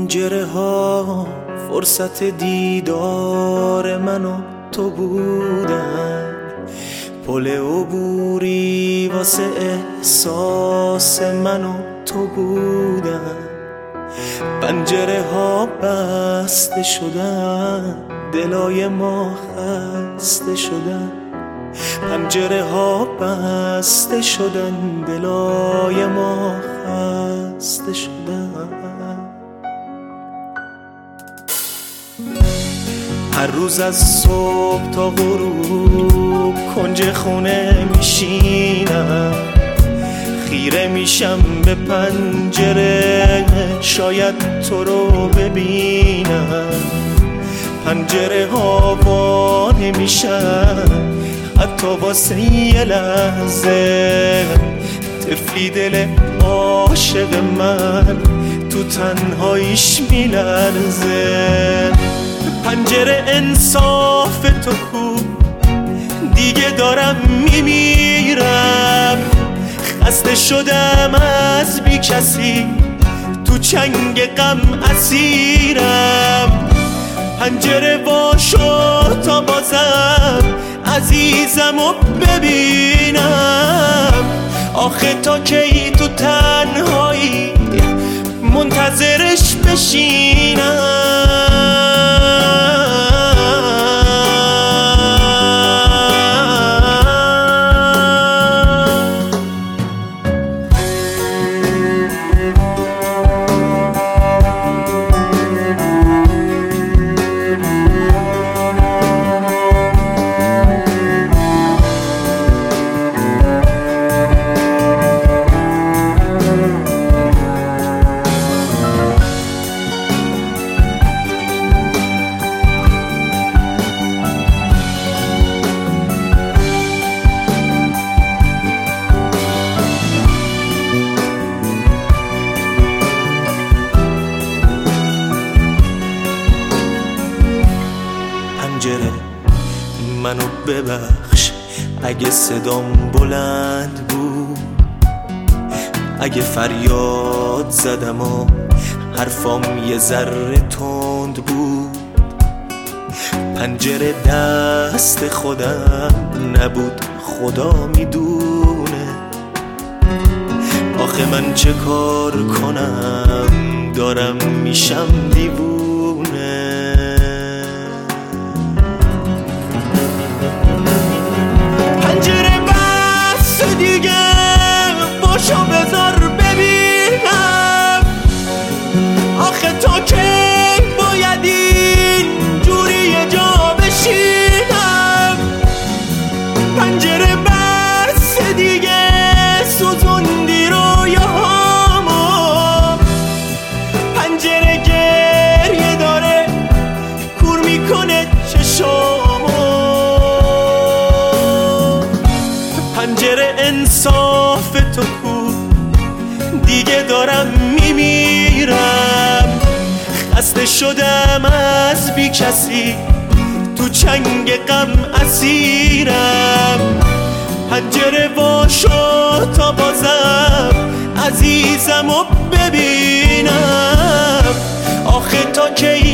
پنجره ها فرصت دیدار من و تو بودن، پل عبوری واسه احساس من و تو بودن. پنجره ها بسته شدن، دلای ما خسته شدن. پنجره ها بسته شدن، دلای ما خسته شدن. هر روز از صبح تا غروب کنج خونه میشینم، خیره میشم به پنجره شاید تو رو ببینم. پنجره ها وا نمیشن حتی واسه یه لحظه، طفلی دل عاشق من تو تنهاییش میلرزه. پنجره انصاف تو کو، دیگه دارم میمیرم. خسته شدم از بی کسی، تو چنگ غم اسیرم. پنجره وا شد تا بازم عزیزمو ببینم. آخه تا کی تو تنهایی منتظرش بشینم؟ پنجره منو ببخش اگه صدام بلند بود، اگه فریاد زدم و حرفام یه ذره تند بود. پنجره دست خودم نبود، خدا میدونه. آخه من چه کار کنم، دارم میشم دیوونه. پنجره بس دیگه، باشو بذار ببینم. آخه تا کی باید این جوری یه جا بشینم؟ پنجره بس دیگه، سوزوندی رویاهامو. پنجره گریه داره کور میکنه چشامو. پنجره انصاف تو کو، دیگه دارم میمیرم. خسته شدم از بی کسی، تو چنگ غم اسیرم. پنجره وا شد تا بازم عزیزمو ببینم. آخه تا کی